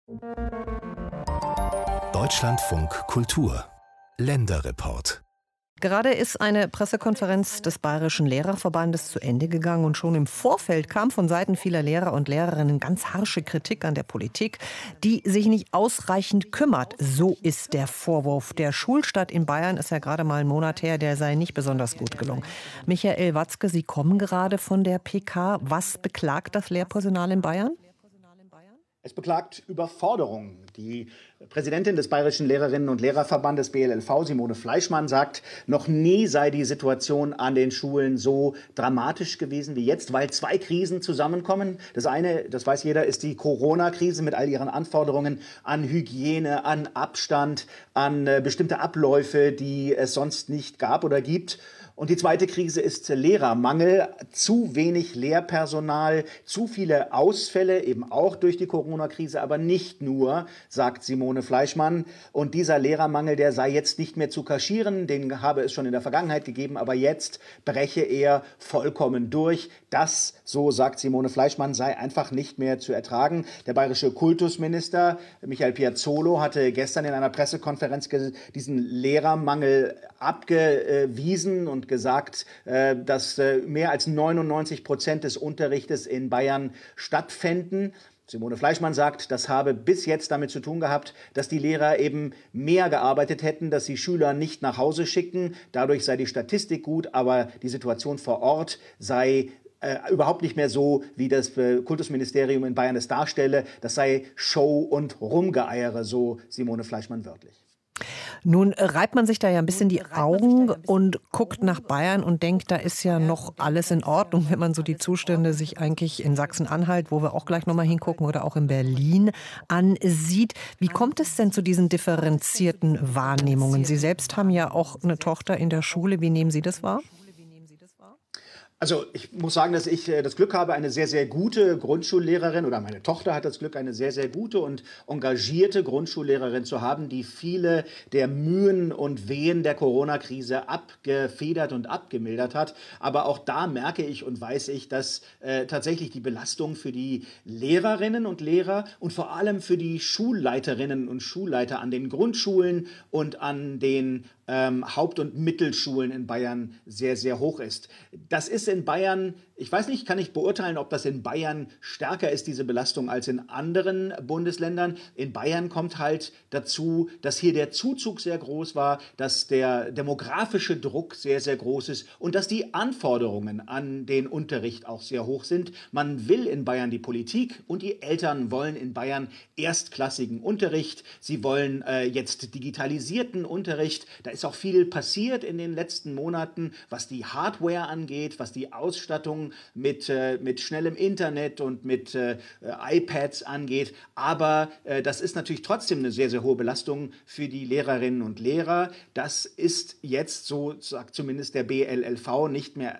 Deutschlandfunk Kultur Länderreport. Gerade ist eine Pressekonferenz des Bayerischen Lehrerverbandes zu Ende gegangen und schon im Vorfeld kam von Seiten vieler Lehrer und Lehrerinnen ganz harsche Kritik an der Politik, die sich nicht ausreichend kümmert. So ist der Vorwurf. Der Schulstart in Bayern ist ja gerade mal einen Monat her, der sei nicht besonders gut gelungen. Michael Watzke, Sie kommen gerade von der PK. Was beklagt das Lehrpersonal in Bayern? Es beklagt Überforderung. Die Präsidentin des Bayerischen Lehrerinnen- und Lehrerverbandes BLLV, Simone Fleischmann, sagt, noch nie sei die Situation an den Schulen so dramatisch gewesen wie jetzt, weil zwei Krisen zusammenkommen. Das eine, das weiß jeder, ist die Corona-Krise mit all ihren Anforderungen an Hygiene, an Abstand, an bestimmte Abläufe, die es sonst nicht gab oder gibt. Und die zweite Krise ist Lehrermangel, zu wenig Lehrpersonal, zu viele Ausfälle, eben auch durch die Corona-Krise, aber nicht nur, sagt Simone Fleischmann. Und dieser Lehrermangel, der sei jetzt nicht mehr zu kaschieren, den habe es schon in der Vergangenheit gegeben, aber jetzt breche er vollkommen durch. Das, so sagt Simone Fleischmann, sei einfach nicht mehr zu ertragen. Der bayerische Kultusminister Michael Piazzolo hatte gestern in einer Pressekonferenz diesen Lehrermangel abgewiesen und gesagt, dass mehr als 99% des Unterrichtes in Bayern stattfänden. Simone Fleischmann sagt, das habe bis jetzt damit zu tun gehabt, dass die Lehrer eben mehr gearbeitet hätten, dass sie Schüler nicht nach Hause schicken. Dadurch sei die Statistik gut, aber die Situation vor Ort sei überhaupt nicht mehr so, wie das Kultusministerium in Bayern es darstelle. Das sei Show und Rumgeeiere, so Simone Fleischmann wörtlich. Nun reibt man sich da ja ein bisschen die Augen und guckt nach Bayern und denkt, da ist ja noch alles in Ordnung, wenn man so die Zustände sich eigentlich in Sachsen-Anhalt, wo wir auch gleich nochmal hingucken, oder auch in Berlin ansieht. Wie kommt es denn zu diesen differenzierten Wahrnehmungen? Sie selbst haben ja auch eine Tochter in der Schule. Wie nehmen Sie das wahr? Also ich muss sagen, dass ich das Glück habe, eine sehr, sehr gute Grundschullehrerin, oder meine Tochter hat das Glück, eine sehr, sehr gute und engagierte Grundschullehrerin zu haben, die viele der Mühen und Wehen der Corona-Krise abgefedert und abgemildert hat. Aber auch da merke ich und weiß ich, dass tatsächlich die Belastung für die Lehrerinnen und Lehrer und vor allem für die Schulleiterinnen und Schulleiter an den Grundschulen und an den Haupt- und Mittelschulen in Bayern sehr, sehr hoch ist. Das ist in Bayern, ich weiß nicht, kann ich beurteilen, ob das in Bayern stärker ist, diese Belastung, als in anderen Bundesländern. In Bayern kommt halt dazu, dass hier der Zuzug sehr groß war, dass der demografische Druck sehr, sehr groß ist und dass die Anforderungen an den Unterricht auch sehr hoch sind. Man will in Bayern, die Politik und die Eltern wollen in Bayern erstklassigen Unterricht. Sie wollen jetzt digitalisierten Unterricht. Da ist auch viel passiert in den letzten Monaten, was die Hardware angeht, was die Ausstattung mit schnellem Internet und mit iPads angeht. Aber das ist natürlich trotzdem eine sehr, sehr hohe Belastung für die Lehrerinnen und Lehrer. Das ist jetzt, so sagt zumindest der BLLV, nicht mehr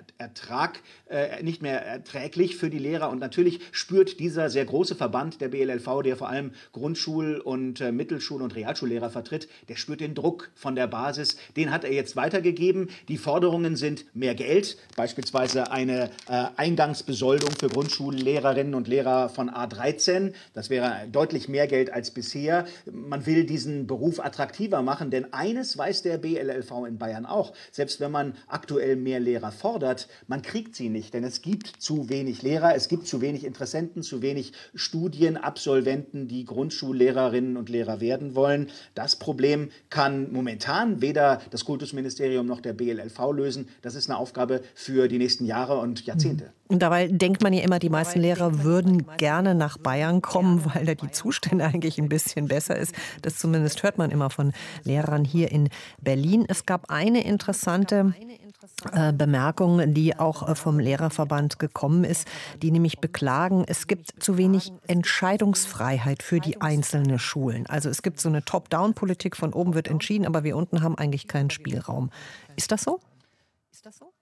erträglich für die Lehrer. Und natürlich spürt dieser sehr große Verband, der BLLV, der vor allem Grundschul- und Mittelschul- und Realschullehrer vertritt, der spürt den Druck von der Basis. Den hat er jetzt weitergegeben. Die Forderungen sind mehr Geld, beispielsweise eine Eingangsbesoldung für Grundschullehrerinnen und Lehrer von A13. Das wäre deutlich mehr Geld als bisher. Man will diesen Beruf attraktiver machen, denn eines weiß der BLLV in Bayern auch. Selbst wenn man aktuell mehr Lehrer fordert, man kriegt sie nicht, denn es gibt zu wenig Lehrer, es gibt zu wenig Interessenten, zu wenig Studienabsolventen, die Grundschullehrerinnen und Lehrer werden wollen. Das Problem kann momentan weder das Kultusministerium noch der BLLV lösen. Das ist eine Aufgabe für die nächsten Jahre und Jahrzehnte. Und dabei denkt man ja immer, die meisten Lehrer würden gerne nach Bayern kommen, weil da die Zustände eigentlich ein bisschen besser ist. Das zumindest hört man immer von Lehrern hier in Berlin. Es gab eine interessante Bemerkung, die auch vom Lehrerverband gekommen ist, die nämlich beklagen, es gibt zu wenig Entscheidungsfreiheit für die einzelnen Schulen. Also es gibt so eine Top-Down-Politik, von oben wird entschieden, aber wir unten haben eigentlich keinen Spielraum. Ist das so?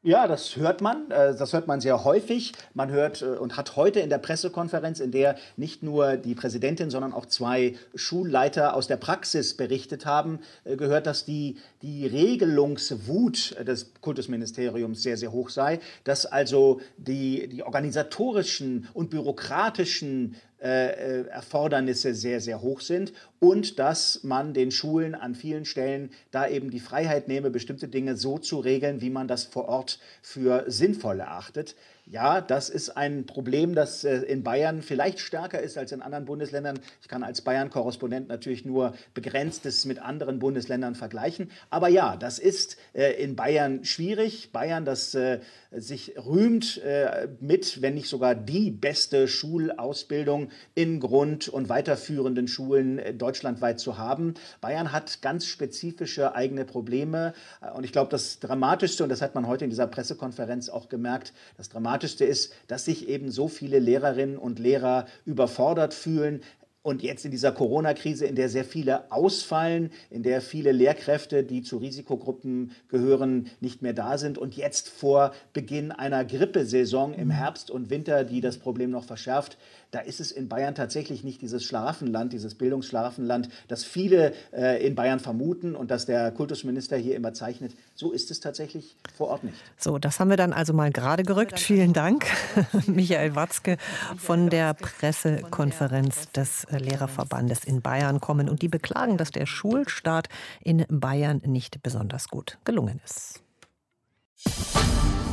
Ja, das hört man. Das hört man sehr häufig. Man hört und hat heute in der Pressekonferenz, in der nicht nur die Präsidentin, sondern auch 2 Schulleiter aus der Praxis berichtet haben, gehört, dass die Regelungswut des Kultusministeriums sehr, sehr hoch sei, dass also die organisatorischen und bürokratischen Erfordernisse sehr, sehr hoch sind und dass man den Schulen an vielen Stellen da eben die Freiheit nehme, bestimmte Dinge so zu regeln, wie man das vor Ort für sinnvoll erachtet. Ja, das ist ein Problem, das in Bayern vielleicht stärker ist als in anderen Bundesländern. Ich kann als Bayern-Korrespondent natürlich nur Begrenztes mit anderen Bundesländern vergleichen. Aber ja, das ist in Bayern schwierig. Bayern, das sich rühmt mit, wenn nicht sogar die beste Schulausbildung in Grund- und weiterführenden Schulen deutschlandweit zu haben. Bayern hat ganz spezifische eigene Probleme. Und ich glaube, das Dramatischste, und das hat man heute in dieser Pressekonferenz auch gemerkt, das Dramatischste ist, dass sich eben so viele Lehrerinnen und Lehrer überfordert fühlen. Und jetzt in dieser Corona-Krise, in der sehr viele ausfallen, in der viele Lehrkräfte, die zu Risikogruppen gehören, nicht mehr da sind. Und jetzt vor Beginn einer Grippesaison im Herbst und Winter, die das Problem noch verschärft, da ist es in Bayern tatsächlich nicht dieses Schlaraffenland, dieses Bildungsschlaraffenland, das viele in Bayern vermuten und das der Kultusminister hier immer zeichnet. So ist es tatsächlich vor Ort nicht. So, das haben wir dann also mal gerade gerückt. Vielen Dank, Michael Watzke von der Pressekonferenz des Lehrerverbandes in Bayern kommen. Und die beklagen, dass der Schulstart in Bayern nicht besonders gut gelungen ist.